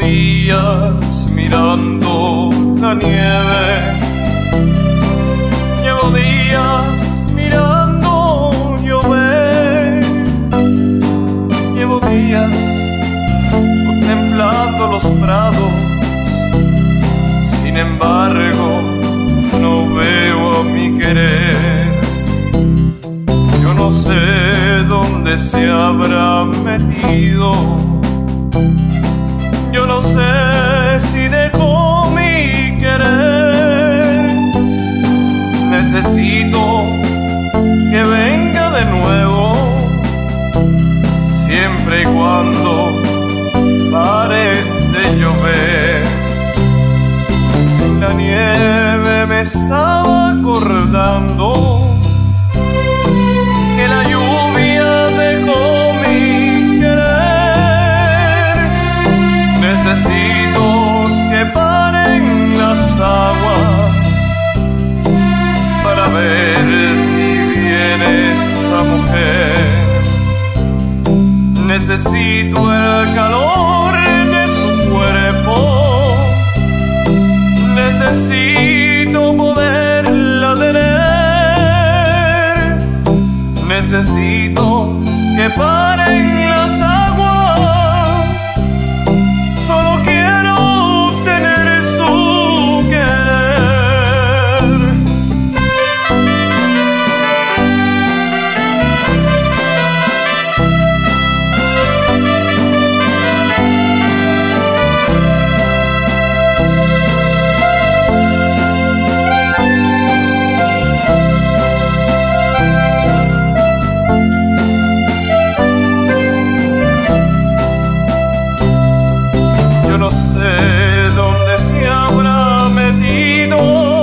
días mirando la nieve, llevo días mirando llover, llevo días contemplando los prados, sin embargo no veo a mi querer. Yo no sé dónde se habrá metido, yo no sé si dejó mi querer. Necesito que venga de nuevo, siempre y cuando pare de llover. La nieve me estaba acordando que la lluvia dejó mi querer. Necesito que paren las aguas para ver si viene esa mujer. Necesito el calor de su cuerpo, necesito poderla tener. Necesito que paren las aguas, solo quiero tener su querer. Yo no sé dónde se habrá metido,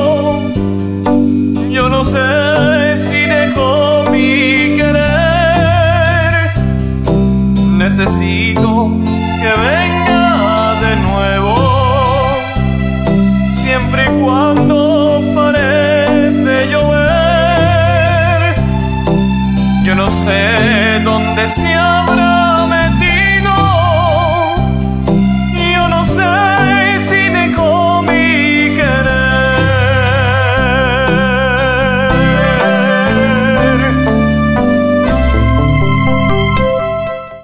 yo no sé si dejó mi querer. Necesito que venga de nuevo, siempre y cuando pare de llover. Yo no sé dónde se habrá